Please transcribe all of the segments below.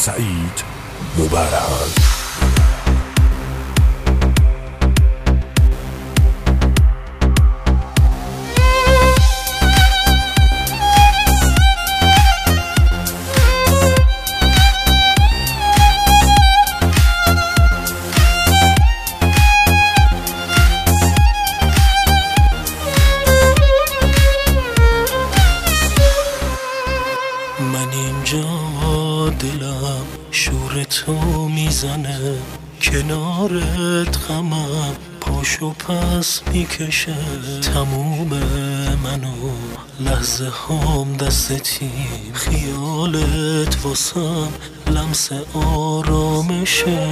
سعید مبرهان. من اینجا دلم شور تو میزنه، کنارت غمم پاشو پس میکشه. تموم منو لحظه هم دستتیم، خیالت واسم لمس آرامشه.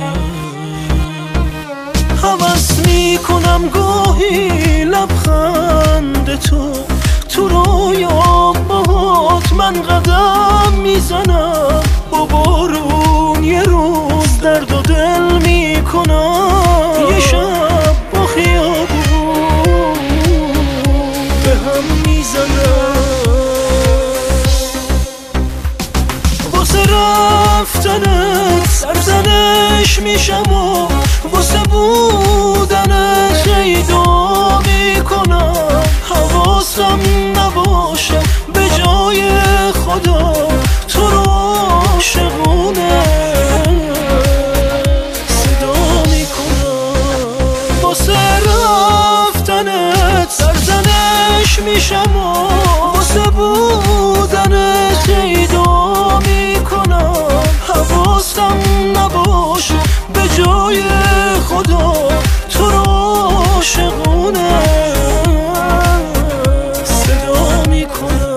هوس میکنم گاهی لبخند تو رویام باهات من قدم میزنم. با بارون یه روز درد و دل میکنم، یه شب با خیابون به هم میزنم. واسه رفتنت سرزنش میشم و واسه بودنت شیدا میکنم. حواسم نباشه به جای خدا تو رو عاشقونه صدا میکنم. واسه رفتنت سرزنش میشم و واسه بودنت شیدا میکنم. حواسم نباشه به جای خدا تو رو عاشقونه صدا میکنم.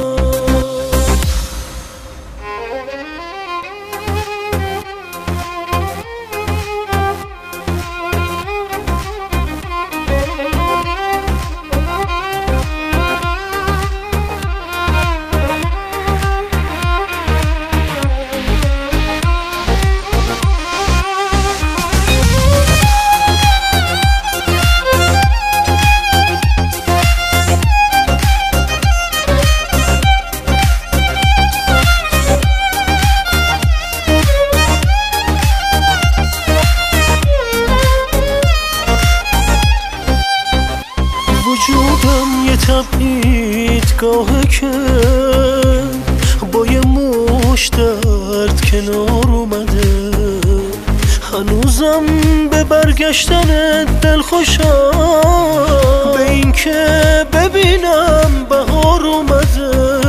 وجودم یه تبعیدگاهه که با یه مشت درد کنار اومده. هنوزم به برگشتن دل خوشم، به این که ببینم بهار اومده.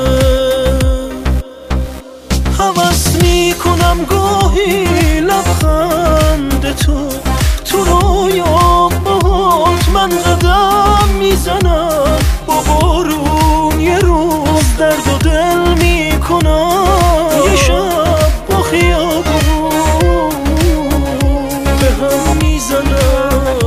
هوس میکنم گاهی لبخند تو رویام باهات من قدم میزنم. با بارون یه روز درد و دل میکنم، یه شب با خیابون به هم میزنم.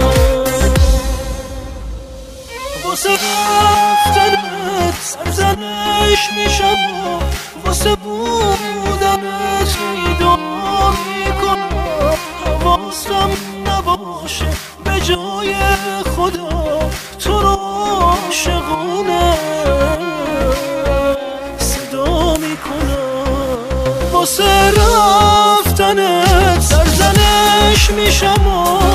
واسه رفتنت سرزنش میشم و واسه بودنت شیدا میکنم. حواسم نباشه به جای خدا تو رو عاشقونه صدا میکنم. واسه رفتنت سرزنش میشم و